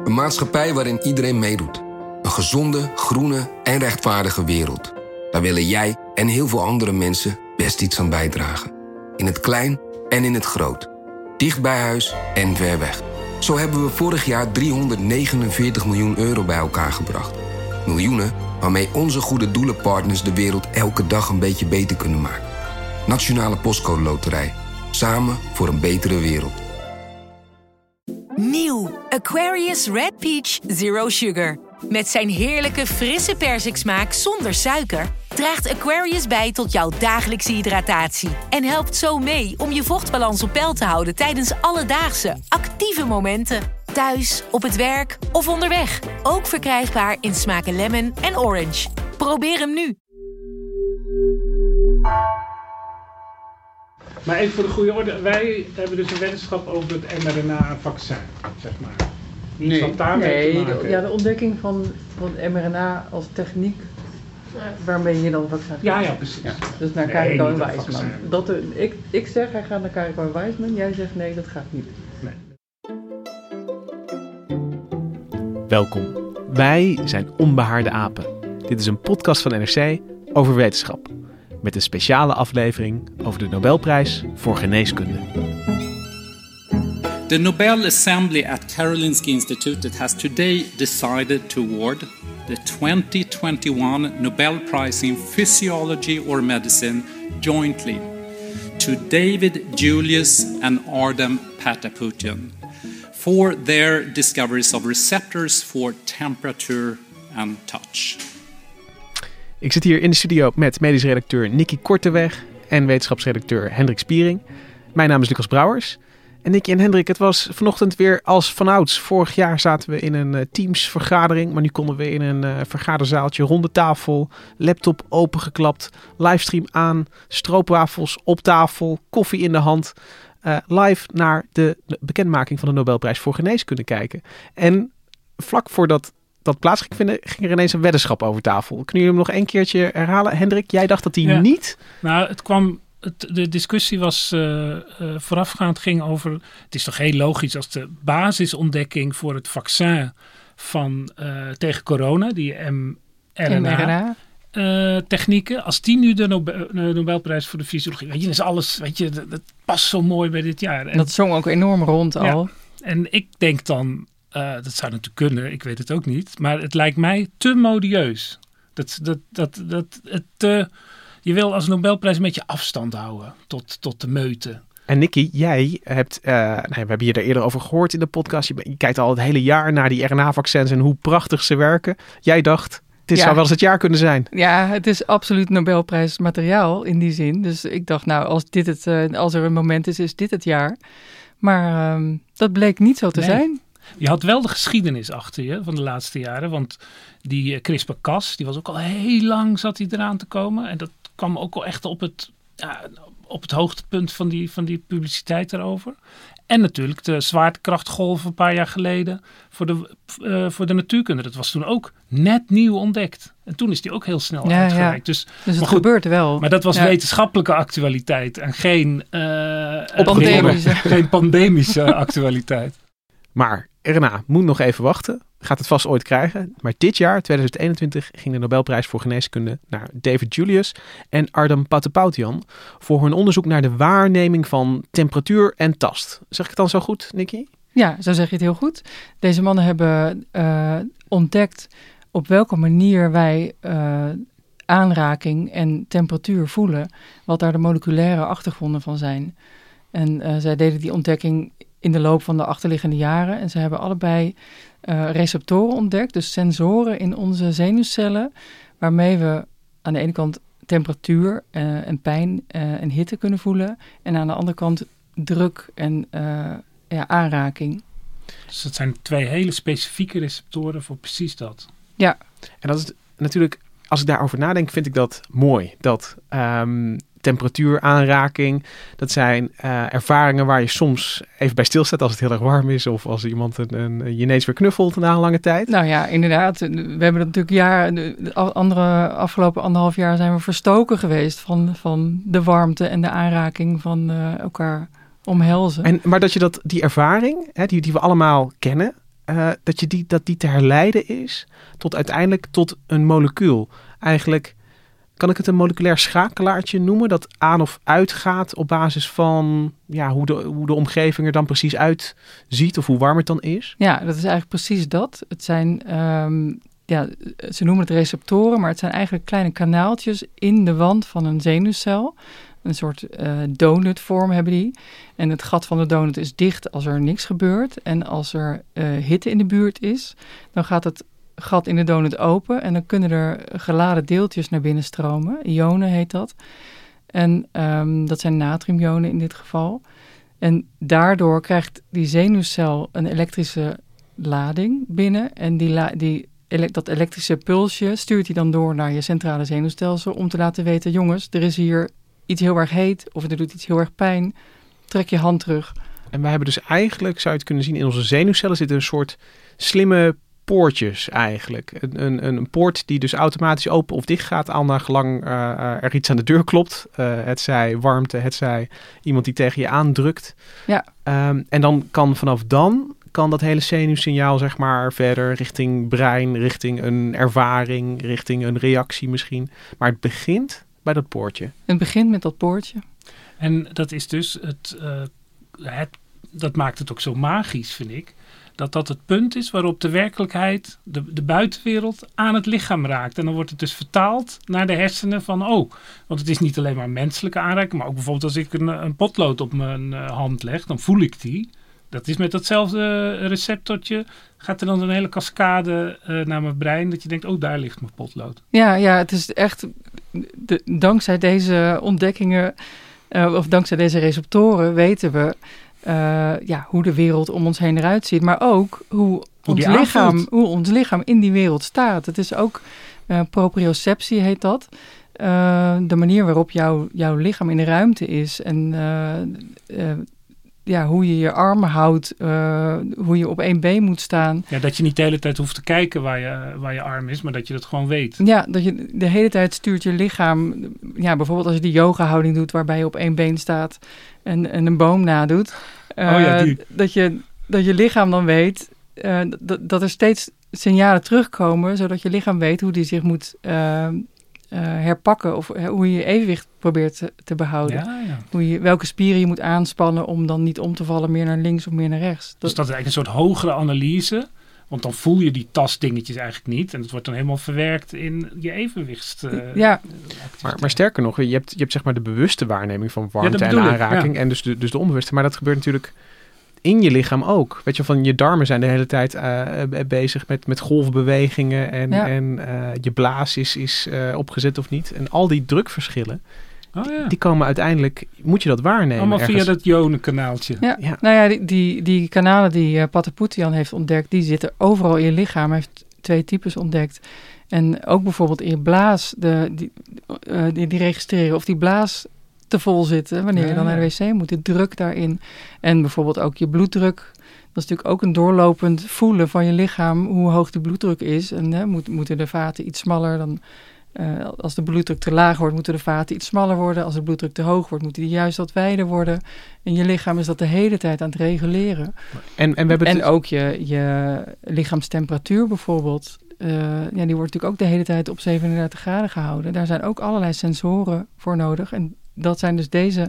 Een maatschappij waarin iedereen meedoet. Een gezonde, groene en rechtvaardige wereld. Daar willen jij en heel veel andere mensen best iets aan bijdragen. In het klein en in het groot. Dicht bij huis en ver weg. Zo hebben we vorig jaar 349 miljoen euro bij elkaar gebracht. Miljoenen waarmee onze goede doelenpartners de wereld elke dag een beetje beter kunnen maken. Nationale Postcode Loterij. Samen voor een betere wereld. Nieuw Aquarius Red Peach Zero Sugar. Met zijn heerlijke frisse persiksmaak zonder suiker draagt Aquarius bij tot jouw dagelijkse hydratatie. En helpt zo mee om je vochtbalans op peil te houden tijdens alledaagse, actieve momenten. Thuis, op het werk of onderweg. Ook verkrijgbaar in smaken lemon en orange. Probeer hem nu. Maar even voor de goede orde, wij hebben dus een weddenschap over het mRNA-vaccin, zeg maar. Nee, wat daarmee te maken heeft. de ontdekking van mRNA als techniek waarmee je dan een vaccin Ja, precies. Ja. Dus naar Kariko en niet een Weisman. vaccin. Ik zeg hij gaat naar Kariko en Weisman, jij zegt nee, dat gaat niet. Nee. Welkom. Wij zijn Onbehaarde Apen. Dit is een podcast van NRC over wetenschap. Met een speciale aflevering over de Nobelprijs voor geneeskunde. The Nobel Assembly at Karolinska Institutet has today decided to award the 2021 Nobel Prize in Physiology or Medicine jointly to David Julius and Ardem Pataputian for their discoveries of receptors for temperature and touch. Ik zit hier in de studio met medisch redacteur Nicky Korteweg en wetenschapsredacteur Hendrik Spiering. Mijn naam is Lucas Brouwers. En Nicky en Hendrik, het was vanochtend weer als vanouds. Vorig jaar zaten we in een Teams-vergadering, maar nu konden we in een vergaderzaaltje, ronde tafel, laptop opengeklapt, livestream aan, stroopwafels op tafel, koffie in de hand, live naar de bekendmaking van de Nobelprijs voor geneeskunde kijken. En vlak voordat dat plaats ging vinden, ging er ineens een weddenschap over tafel. Kunnen jullie hem nog een keertje herhalen? Hendrik, jij dacht dat hij niet... Nou, de discussie was voorafgaand ging over... Het is toch heel logisch als de basisontdekking voor het vaccin tegen corona, die mRNA-technieken, als die nu de Nobelprijs voor de fysiologie... Weet je, is alles, dat past zo mooi bij dit jaar. En dat zong ook enorm rond al. Ja, en ik denk dan... dat zou natuurlijk kunnen, ik weet het ook niet. Maar het lijkt mij te modieus. Je wil als Nobelprijs een beetje afstand houden tot de meute. En Nicky, jij hebt, we hebben je er eerder over gehoord in de podcast. Je kijkt al het hele jaar naar die RNA-vaccins en hoe prachtig ze werken. Jij dacht, dit zou wel eens het jaar kunnen zijn. Ja, het is absoluut Nobelprijsmateriaal in die zin. Dus ik dacht, nou, als er een moment is dit het jaar. Maar dat bleek niet zo te zijn. Je had wel de geschiedenis achter je van de laatste jaren. Want die CRISPR-Cas, die was ook al heel lang zat die eraan te komen. En dat kwam ook al echt op het hoogtepunt van die publiciteit erover. En natuurlijk de zwaartekrachtgolf een paar jaar geleden voor de natuurkunde. Dat was toen ook net nieuw ontdekt. En toen is die ook heel snel uitgereikt. Ja. Dus het gebeurt wel. Maar dat was wetenschappelijke actualiteit en geen pandemische actualiteit. Maar RNA moet nog even wachten. Gaat het vast ooit krijgen. Maar dit jaar, 2021, ging de Nobelprijs voor geneeskunde naar David Julius en Ardem Pataputian voor hun onderzoek naar de waarneming van temperatuur en tast. Zeg ik het dan zo goed, Nicky? Ja, zo zeg je het heel goed. Deze mannen hebben ontdekt op welke manier wij aanraking en temperatuur voelen. Wat daar de moleculaire achtergronden van zijn. En zij deden die ontdekking in de loop van de achterliggende jaren. En ze hebben allebei receptoren ontdekt, dus sensoren in onze zenuwcellen, waarmee we aan de ene kant temperatuur en pijn en hitte kunnen voelen. En aan de andere kant druk en aanraking. Dus dat zijn twee hele specifieke receptoren voor precies dat. Ja. En dat is natuurlijk, als ik daarover nadenk, vind ik dat mooi. Dat temperatuur, aanraking, dat zijn ervaringen waar je soms even bij stilstaat als het heel erg warm is of als iemand je ineens weer knuffelt na een lange tijd. Nou ja, inderdaad. We hebben dat natuurlijk afgelopen 1,5 jaar zijn we verstoken geweest van de warmte en de aanraking van elkaar omhelzen. Maar dat je die ervaring, die we allemaal kennen, dat die te herleiden is tot uiteindelijk tot een molecuul. Eigenlijk kan ik het een moleculair schakelaartje noemen dat aan of uitgaat op basis van hoe de omgeving er dan precies uitziet of hoe warm het dan is? Ja, dat is eigenlijk precies dat. Het zijn, ze noemen het receptoren, maar het zijn eigenlijk kleine kanaaltjes in de wand van een zenuwcel. Een soort donutvorm hebben die. En het gat van de donut is dicht als er niks gebeurt. En als er hitte in de buurt is, dan gaat het gat in de donut open. En dan kunnen er geladen deeltjes naar binnen stromen. Ionen heet dat. En dat zijn natriumionen in dit geval. En daardoor krijgt die zenuwcel een elektrische lading binnen. En dat elektrische pulsje stuurt hij dan door naar je centrale zenuwstelsel om te laten weten, jongens, er is hier iets heel erg heet of er doet iets heel erg pijn. Trek je hand terug. En wij hebben dus eigenlijk, zou je het kunnen zien, in onze zenuwcellen zitten een soort slimme poortjes eigenlijk. Een poort die dus automatisch open of dicht gaat al naar gelang er iets aan de deur klopt. Het zij warmte, het zij iemand die tegen je aandrukt. Ja. En dan kan dat hele zenuwsignaal zeg maar verder richting brein, richting een ervaring, richting een reactie misschien. Maar het begint bij dat poortje. Het begint met dat poortje. En dat is dus dat maakt het ook zo magisch, vind ik. Dat het punt is waarop de werkelijkheid, de buitenwereld, aan het lichaam raakt. En dan wordt het dus vertaald naar de hersenen van, want het is niet alleen maar menselijke aanraking, maar ook bijvoorbeeld als ik een potlood op mijn hand leg, dan voel ik die. Dat is met datzelfde receptortje, gaat er dan een hele cascade naar mijn brein, dat je denkt, daar ligt mijn potlood. Ja, het is echt, dankzij deze ontdekkingen, of dankzij deze receptoren weten we hoe de wereld om ons heen eruit ziet. Maar ook hoe ons lichaam in die wereld staat. Het is ook proprioceptie heet dat. De manier waarop jouw lichaam in de ruimte is. En hoe je je armen houdt. Hoe je op één been moet staan. Ja, dat je niet de hele tijd hoeft te kijken waar je arm is. Maar dat je dat gewoon weet. Ja, dat je de hele tijd stuurt je lichaam. Ja, bijvoorbeeld als je die yoga houding doet waarbij je op één been staat. En een boom nadoet. Dat je lichaam dan weet dat er steeds signalen terugkomen, zodat je lichaam weet hoe die zich moet herpakken of hoe je je evenwicht probeert te behouden. Ja. Welke spieren je moet aanspannen om dan niet om te vallen meer naar links of meer naar rechts. Dus dat is eigenlijk een soort hogere analyse, want dan voel je die tastdingetjes eigenlijk niet en het wordt dan helemaal verwerkt in je evenwicht. Maar sterker nog, je hebt zeg maar de bewuste waarneming van warmte en aanraking en dus de onbewuste, maar dat gebeurt natuurlijk in je lichaam ook. Weet je, van je darmen zijn de hele tijd bezig met golfbewegingen en je blaas is opgezet of niet. En al die drukverschillen, die komen uiteindelijk, moet je dat waarnemen. Allemaal ergens via dat ionenkanaaltje. Ja. Nou ja, die kanalen die Patapoutian heeft ontdekt, die zitten overal in je lichaam. Hij heeft 2 types ontdekt. En ook bijvoorbeeld in je blaas, die registreren of die blaas te vol zitten wanneer je dan naar de wc moet. De druk daarin. En bijvoorbeeld ook je bloeddruk. Dat is natuurlijk ook een doorlopend voelen van je lichaam hoe hoog de bloeddruk is. En moeten de vaten iets smaller dan als de bloeddruk te laag wordt, moeten de vaten iets smaller worden. Als de bloeddruk te hoog wordt, moeten die juist wat wijder worden. En je lichaam is dat de hele tijd aan het reguleren. En ook je lichaamstemperatuur bijvoorbeeld. Die wordt natuurlijk ook de hele tijd op 37 graden gehouden. Daar zijn ook allerlei sensoren voor nodig. En dat zijn dus deze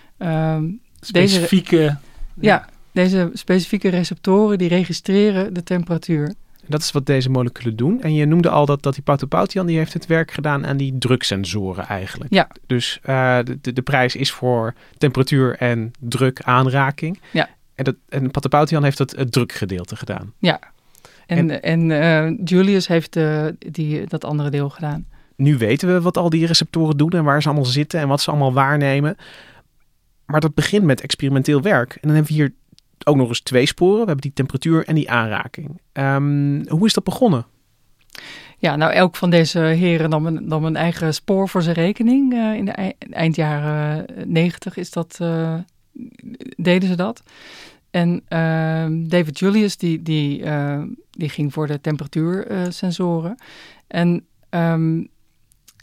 specifieke receptoren die registreren de temperatuur. Dat is wat deze moleculen doen. En je noemde al dat die Patapoutian die heeft het werk gedaan aan die druksensoren eigenlijk. Ja. Dus de prijs is voor temperatuur en druk aanraking. Ja. En Patapoutian heeft het drukgedeelte gedaan. Ja. En Julius heeft dat andere deel gedaan. Nu weten we wat al die receptoren doen en waar ze allemaal zitten en wat ze allemaal waarnemen. Maar dat begint met experimenteel werk. En dan hebben we hier ook nog eens 2 sporen. We hebben die temperatuur en die aanraking. Hoe is dat begonnen? Ja, nou elk van deze heren nam een eigen spoor voor zijn rekening. In de eind jaren 90 deden ze dat. En David Julius die ging voor de temperatuursensoren. En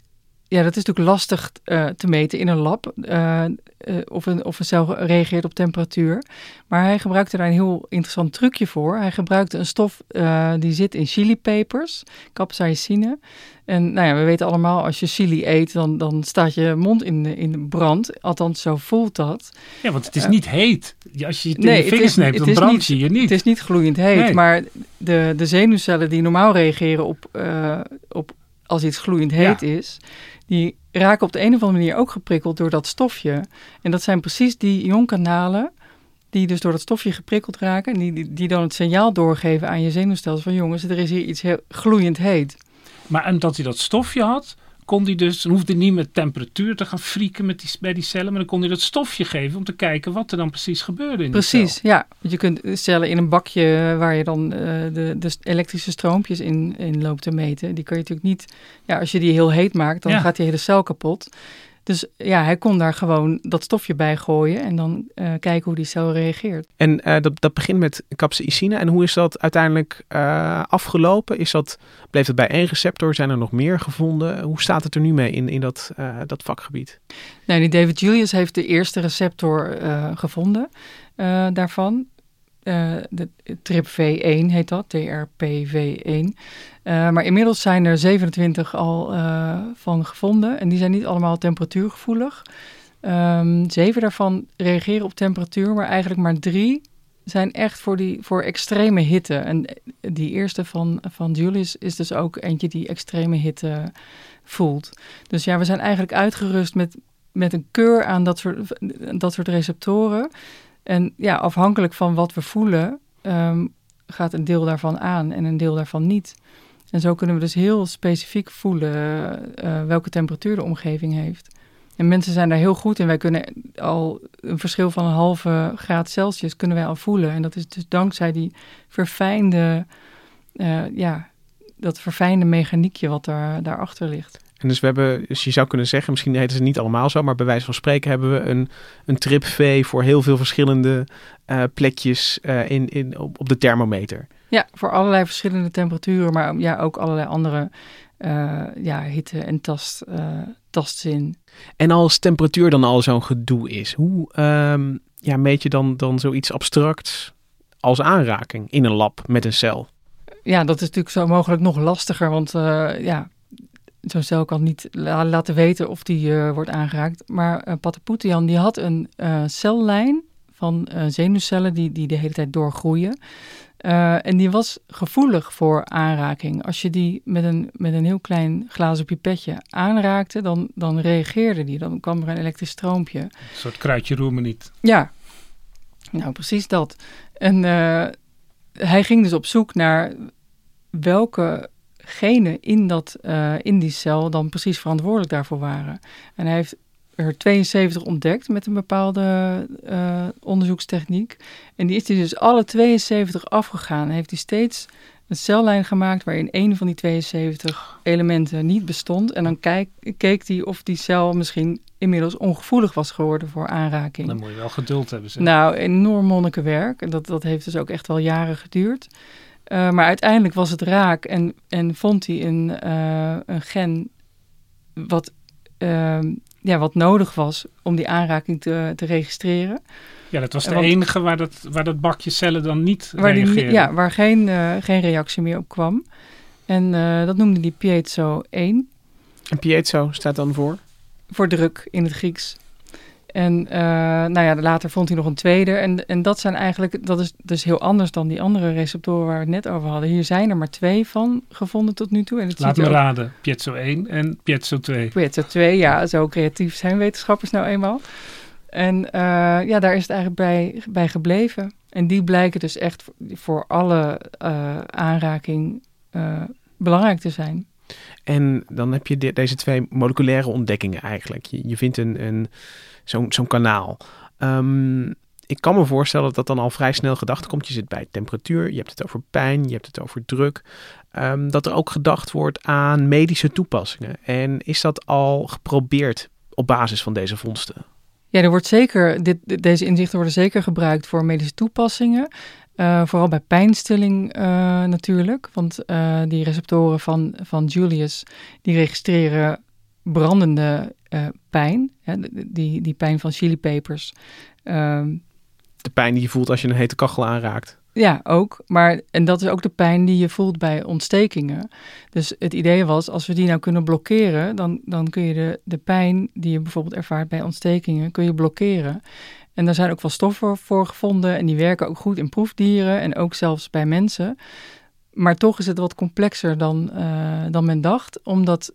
ja, dat is natuurlijk lastig te meten in een lab. Of een cel reageert op temperatuur. Maar hij gebruikte daar een heel interessant trucje voor. Hij gebruikte een stof die zit in chilipepers, capsaicine. En nou ja, we weten allemaal, als je chili eet, dan staat je mond in brand. Althans, zo voelt dat. Ja, want het is niet heet. Als je het in je vingers neemt, dan brandt je niet. Het is niet gloeiend heet, maar de zenuwcellen die normaal reageren op als iets gloeiend heet is, die raken op de een of andere manier ook geprikkeld door dat stofje. En dat zijn precies die ionkanalen die dus door dat stofje geprikkeld raken en die dan het signaal doorgeven aan je zenuwstelsel van jongens, er is hier iets heel gloeiend heet. Maar omdat hij dat stofje had, kon hij dus, dan hoefde hij niet met temperatuur te gaan frieken bij die cellen, maar dan kon hij dat stofje geven om te kijken wat er dan precies gebeurde in die cel. Precies, ja. Want je kunt cellen in een bakje waar je dan de elektrische stroompjes in loopt te meten. Die kan je natuurlijk niet, als je die heel heet maakt, dan gaat die hele cel kapot. Dus ja, hij kon daar gewoon dat stofje bij gooien en dan kijken hoe die cel reageert. En dat begint met capsaicine. En hoe is dat uiteindelijk afgelopen? Bleef het bij één receptor? Zijn er nog meer gevonden? Hoe staat het er nu mee in dat vakgebied? Nee, die David Julius heeft de eerste receptor gevonden daarvan. De TRPV1 heet dat, TRPV1. Maar inmiddels zijn er 27 al van gevonden. En die zijn niet allemaal temperatuurgevoelig. 7 daarvan reageren op temperatuur, maar eigenlijk maar 3 zijn echt voor extreme hitte. En die eerste van Julius is dus ook eentje die extreme hitte voelt. Dus ja, we zijn eigenlijk uitgerust met een keur aan dat soort receptoren. En ja, afhankelijk van wat we voelen, gaat een deel daarvan aan en een deel daarvan niet. En zo kunnen we dus heel specifiek voelen welke temperatuur de omgeving heeft. En mensen zijn daar heel goed in. Wij kunnen al een verschil van 0,5 graad Celsius kunnen wij al voelen. En dat is dus dankzij die verfijnde, dat verfijnde mechaniekje wat daarachter ligt. En dus je zou kunnen zeggen, misschien heten ze niet allemaal zo, maar bij wijze van spreken hebben we een TRPV voor heel veel verschillende plekjes op de thermometer. Ja, voor allerlei verschillende temperaturen, maar ook allerlei andere hitte- en tastzin. En als temperatuur dan al zo'n gedoe is, hoe meet je dan zoiets abstracts als aanraking in een lab met een cel? Ja, dat is natuurlijk zo mogelijk nog lastiger, want zo'n cel kan niet laten weten of die wordt aangeraakt. Maar Patapoutian die had een cellijn van zenuwcellen die de hele tijd doorgroeien. En die was gevoelig voor aanraking. Als je die met een heel klein glazen pipetje aanraakte, dan reageerde die. Dan kwam er een elektrisch stroompje. Een soort kruidje roer niet. Ja, nou precies dat. En hij ging dus op zoek naar welke genen in die cel dan precies verantwoordelijk daarvoor waren. En hij heeft er 72 ontdekt met een bepaalde onderzoekstechniek. En die is hij dus alle 72 afgegaan. En heeft hij steeds een cellijn gemaakt waarin één van die 72 elementen niet bestond. En dan keek hij of die cel misschien inmiddels ongevoelig was geworden voor aanraking. Dan moet je wel geduld hebben. Zeg. Nou, enorm monnikenwerk. En dat heeft dus ook echt wel jaren geduurd. Maar uiteindelijk was het raak en vond hij een gen wat nodig was om die aanraking te registreren. Ja, dat was de enige waar dat bakje cellen dan niet reageerde. Waar geen reactie meer op kwam. En dat noemde hij piezo 1. En piezo staat dan voor? Voor druk in het Grieks. En later vond hij nog een tweede. En dat is dus heel anders dan die andere receptoren waar we het net over hadden. Hier zijn er maar 2 van gevonden tot nu toe. En laat me raden, piezo 1 en piezo 2. Piezo 2, ja, zo creatief zijn wetenschappers nou eenmaal. En daar is het eigenlijk bij gebleven. En die blijken dus echt voor alle aanraking belangrijk te zijn. En dan heb je deze 2 moleculaire ontdekkingen eigenlijk. Je vindt zo'n kanaal. Ik kan me voorstellen dat dat dan al vrij snel gedacht komt. Je zit bij temperatuur, je hebt het over pijn, je hebt het over druk. Dat er ook gedacht wordt aan medische toepassingen. En is dat al geprobeerd op basis van deze vondsten? Ja, er wordt zeker, deze inzichten worden zeker gebruikt voor medische toepassingen. Vooral bij pijnstilling natuurlijk. Want die receptoren van Julius, die registreren brandende pijn. Hè, die pijn van chilipepers. De pijn die je voelt als je een hete kachel aanraakt. Ja, ook. En dat is ook de pijn die je voelt bij ontstekingen. Dus het idee was, als we die nou kunnen blokkeren, dan kun je de pijn die je bijvoorbeeld ervaart bij ontstekingen, kun je blokkeren. En daar zijn ook wel stoffen voor gevonden en die werken ook goed in proefdieren en ook zelfs bij mensen. Maar toch is het wat complexer dan men dacht, omdat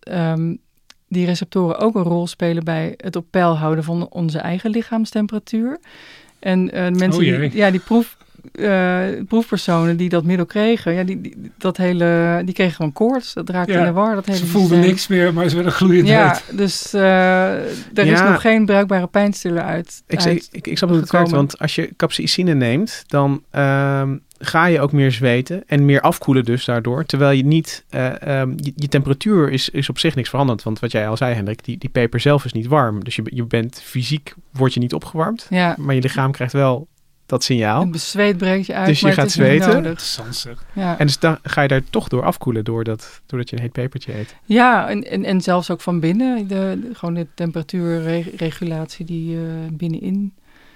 die receptoren ook een rol spelen bij het op peil houden van onze eigen lichaamstemperatuur. En mensen die proefpersonen die dat middel kregen, die kregen gewoon koorts. Dat raakte in de war. Ze voelden niks meer, maar ze werden gloeiend heet. Dus er is nog geen bruikbare pijnstiller uit. Ik snap hoe het werkt, want als je capsaïcine neemt, dan ga je ook meer zweten en meer afkoelen dus daardoor. Terwijl je niet, je temperatuur is op zich niks veranderd. Want wat jij al zei, Hendrik, die peper zelf is niet warm. Dus je bent fysiek, word je niet opgewarmd. Ja. Maar je lichaam krijgt wel dat signaal. Het zweet breekt je uit, dus je gaat zweten. Ja. En dus dan ga je daar toch door afkoelen doordat je een heet pepertje eet. Ja, en zelfs ook van binnen. Gewoon de temperatuurregulatie die binnenin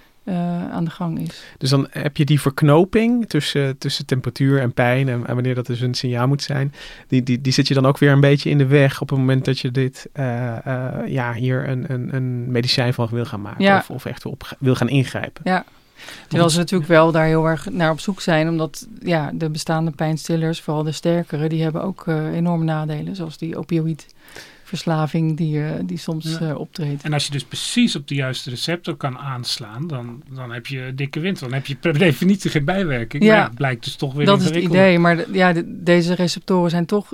aan de gang is. Dus dan heb je die verknoping tussen temperatuur en pijn en wanneer dat dus een signaal moet zijn. Die zit je dan ook weer een beetje in de weg op het moment dat je dit hier een medicijn van wil gaan maken. Ja. Of echt wil gaan ingrijpen. Ja. Terwijl ze natuurlijk wel daar heel erg naar op zoek zijn. Omdat de bestaande pijnstillers, vooral de sterkere, die hebben ook enorme nadelen. Zoals die opioïdverslaving die soms optreedt. En als je dus precies op de juiste receptor kan aanslaan, dan heb je dikke wind. Dan heb je per definitie geen bijwerking. Ja. Maar het blijkt dus toch weer dat is het idee. Maar deze receptoren zijn toch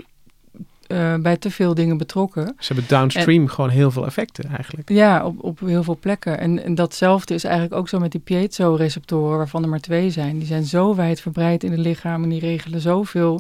bij te veel dingen betrokken. Ze hebben downstream gewoon heel veel effecten eigenlijk. Ja, op heel veel plekken. En datzelfde is eigenlijk ook zo met die piezo-receptoren, waarvan er maar 2 zijn. Die zijn zo wijdverbreid in het lichaam en die regelen zoveel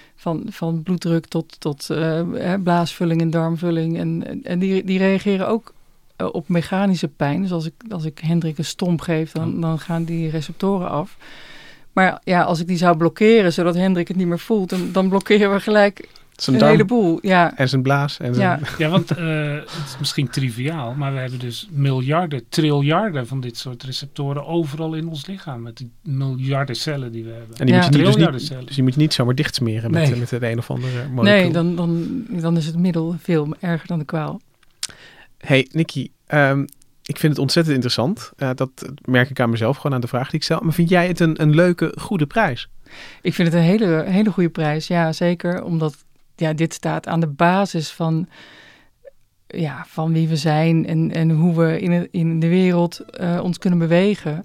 van bloeddruk tot blaasvulling en darmvulling. En die reageren ook op mechanische pijn. Dus als ik Hendrik een stomp geef, dan gaan die receptoren af. Maar ja, als ik die zou blokkeren, zodat Hendrik het niet meer voelt, dan blokkeren we gelijk een heleboel. Ja. En zijn blaas. En zijn... Ja, want het is misschien triviaal, maar we hebben dus triljarden van dit soort receptoren overal in ons lichaam. Met die miljarden cellen die we hebben. En die moet je moet je niet zomaar dichtsmeren met het een of andere molecuul. Nee, dan is het middel veel erger dan de kwaal. Hey, Nikki, ik vind het ontzettend interessant. Dat merk ik aan mezelf, gewoon aan de vraag die ik stel. Maar vind jij het een leuke, goede prijs? Ik vind het een hele goede prijs, ja, zeker. Omdat dit staat aan de basis van wie we zijn en hoe we in de wereld ons kunnen bewegen.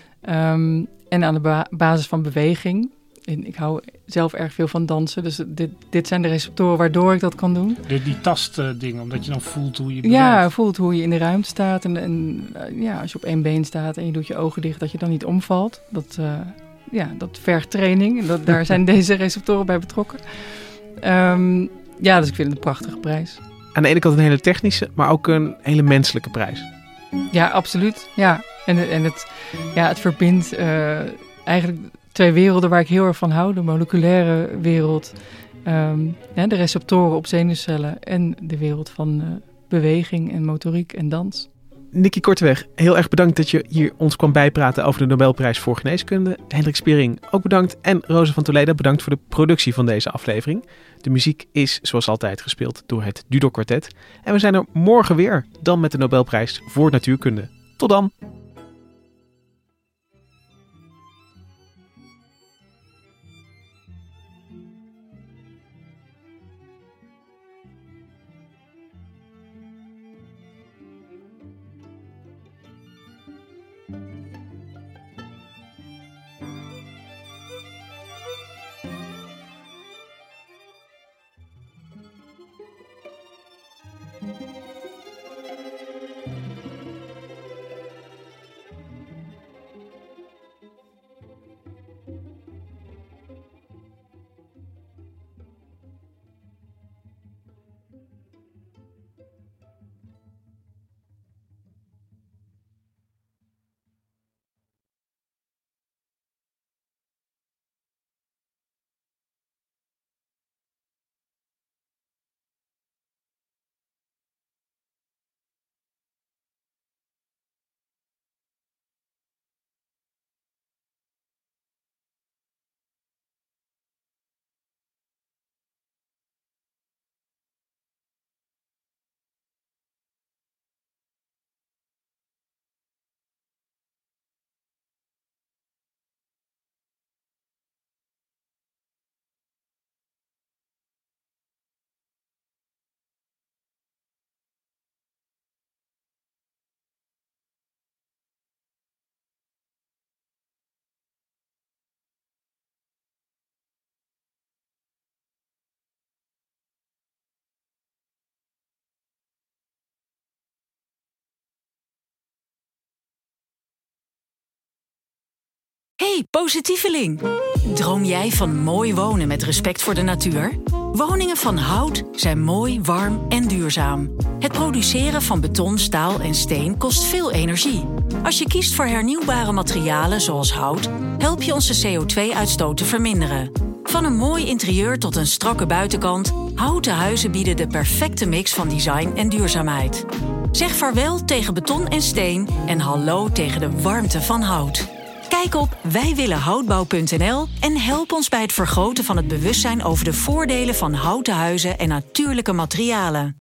En aan de basis van beweging. En ik hou zelf erg veel van dansen, dus dit zijn de receptoren waardoor ik dat kan doen. Die tastdingen, omdat je dan voelt hoe je beweegt. Ja, voelt hoe je in de ruimte staat. En als je op 1 been staat en je doet je ogen dicht, dat je dan niet omvalt. Dat vergt training. En daar zijn deze receptoren bij betrokken. Dus ik vind het een prachtige prijs. Aan de ene kant een hele technische, maar ook een hele menselijke prijs. Ja, absoluut. Ja. En het verbindt eigenlijk 2 werelden waar ik heel erg van hou. De moleculaire wereld, de receptoren op zenuwcellen en de wereld van beweging en motoriek en dans. Nikki Korteweg, heel erg bedankt dat je hier ons kwam bijpraten over de Nobelprijs voor Geneeskunde. Hendrik Spiering ook bedankt en Rosa van Toledo bedankt voor de productie van deze aflevering. De muziek is zoals altijd gespeeld door het Dudok Quartet. En we zijn er morgen weer, dan met de Nobelprijs voor Natuurkunde. Tot dan! Hey, positieveling! Droom jij van mooi wonen met respect voor de natuur? Woningen van hout zijn mooi, warm en duurzaam. Het produceren van beton, staal en steen kost veel energie. Als je kiest voor hernieuwbare materialen zoals hout, help je onze CO2-uitstoot te verminderen. Van een mooi interieur tot een strakke buitenkant, houten huizen bieden de perfecte mix van design en duurzaamheid. Zeg vaarwel tegen beton en steen en hallo tegen de warmte van hout. Kijk op wijwillenhoutbouw.nl en help ons bij het vergroten van het bewustzijn over de voordelen van houten huizen en natuurlijke materialen.